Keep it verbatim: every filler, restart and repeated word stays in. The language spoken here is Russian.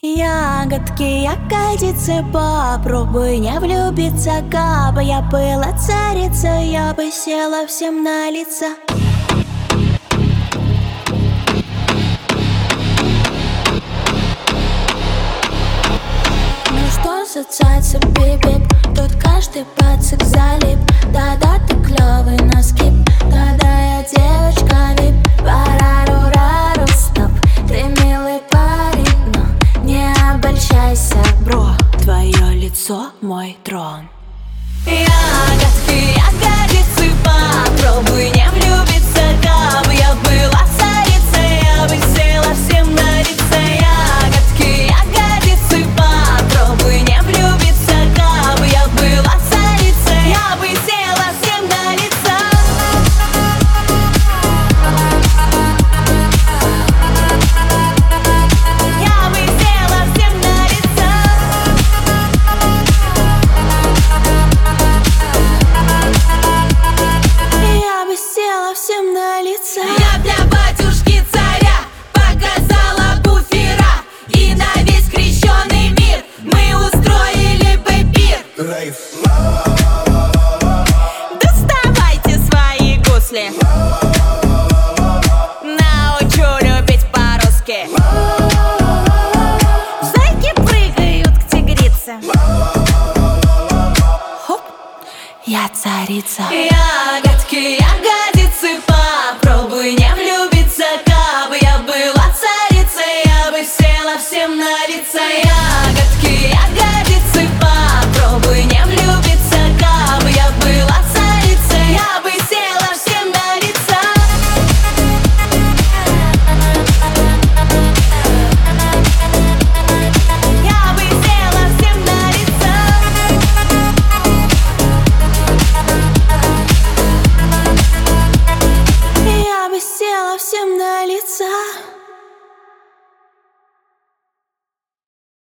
Ягодки, ягодицы, попробуй не влюбиться. Кабы я была царица, я бы села всем на лица. Ну что за цаца, биби? Тут каждый пацик залип. Да-да, ты клёвый на скип. Да-да, я девочка вип. Парарурару, стоп. Ты милый парень, но не обольщайся, бро. Твое лицо мой трон. Ягодки, ягодицы, попробуй не влюбиться. Кабы я была царицей, я бы села всем на лица. Ягодки, ягодицы, попробуй не влюбиться. Кабы я была царицей, я бы села всем на лица. Я бы села всем на лица. Я бы села всем на лица. Я для батюшки царя показала буфера, и на весь крещеный мир мы устроили бы пир. Доставайте свои гусли, научу любить по-русски. Зайки прыгают к тигрице. Хоп, я царица. Ягодки, ягодицы, попробуй не влюбиться. Кабы я была царицей, я бы села всем на лица. Ягодки, ягодицы, попробуй не влюбиться. Кабы я была царицей, я бы села всем на лица. Я бы села всем на лица. Я бы села всем на лица.